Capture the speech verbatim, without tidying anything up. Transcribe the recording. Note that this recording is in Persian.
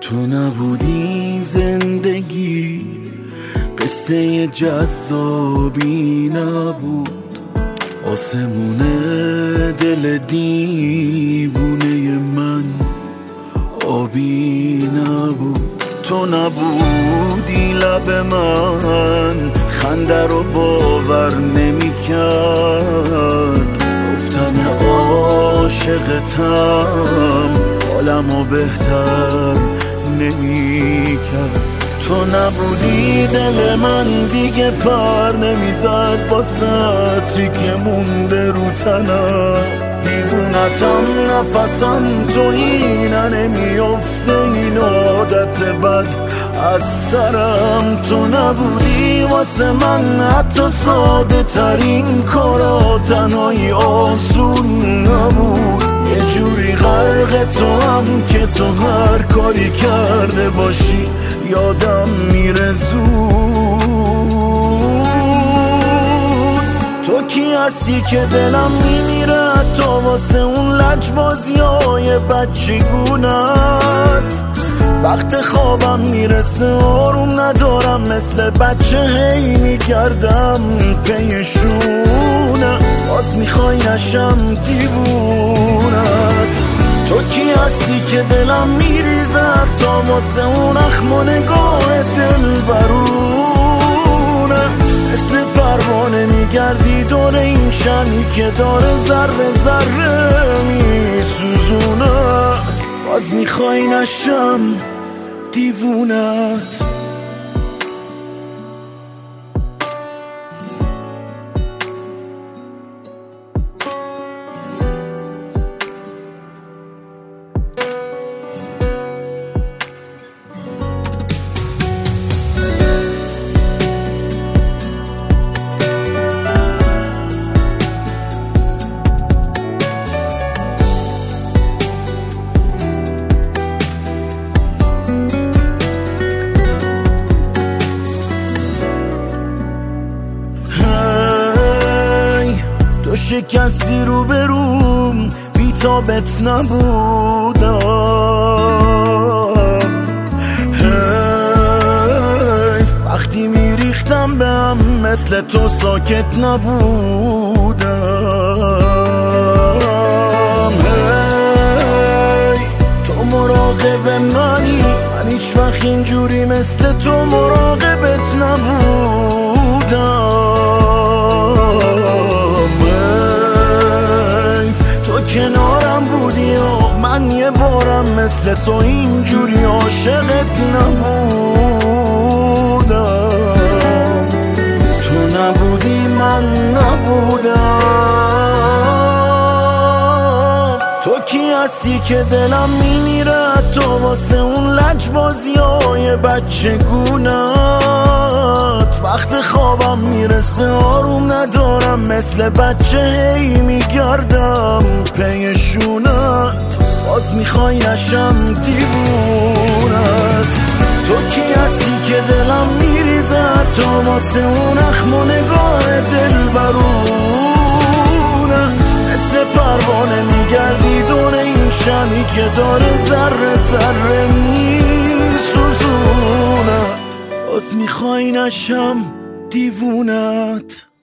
تو نبودی زندگی قصه جذابی نبود، آسمون دل دیوونه من آبی نبود. تو نبودی لب من خنده رو باور نمی کرد، گفتن عاشقتم حالمو بهتر نمی کرد. تو نبودی دل من دیگه پر نمیزد با سطری که مونده رو تنم، دیوونتم نفسم تو اینه نمیافته این عادت بد از سرم. تو نبودی واسه من حتی ساده ترین کارا تنهایی آسون نبود، یه جوری غرق تو هم که تو هر کاری کرده باشی یادم میره زود. تو کی هستی که دلم میمیره تا واسه اون لجبازیای بچگونت، وقت خوابم میرسه آروم ندارم مثل بچه هی میگردم پیشونه، باز میخوای نشم دیوونت. تو کی هستی که دلم میریزد تا واسه اون اخم و نگاه دل برونه، مثل پروانه میگردی دور این شمی که داره ذره ذره میسوزونه، باز میخوای نشم دیوونت. شکستی رو بروم بی‌تابت نبودم، حیف وقتی میریختم به هم مثل تو ساکت نبودم. هی تو مراقب منی، من هیچ وقت اینجوری مثل تو مراقبت نبودم. کنارم بودی و من یه بارم مثل تو اینجوری عاشقت نبودم. تو نبودی من نبودم. تو کی هستی که دلم میمیره تو واسه اون لجبازیای بچگونت، وقت خوابم میرسه آروم ندارم مثل بچه هی میگردم پیشونت، باز میخوای نشم دیوونت. تو کی هستی که دلم میریزه تو واسه اون اخم و نگاه دل برونت، مثل پروانه میگردی دور این شمی که داره ذره ذره میسوزونت، باز میخوای نشم دیوونت.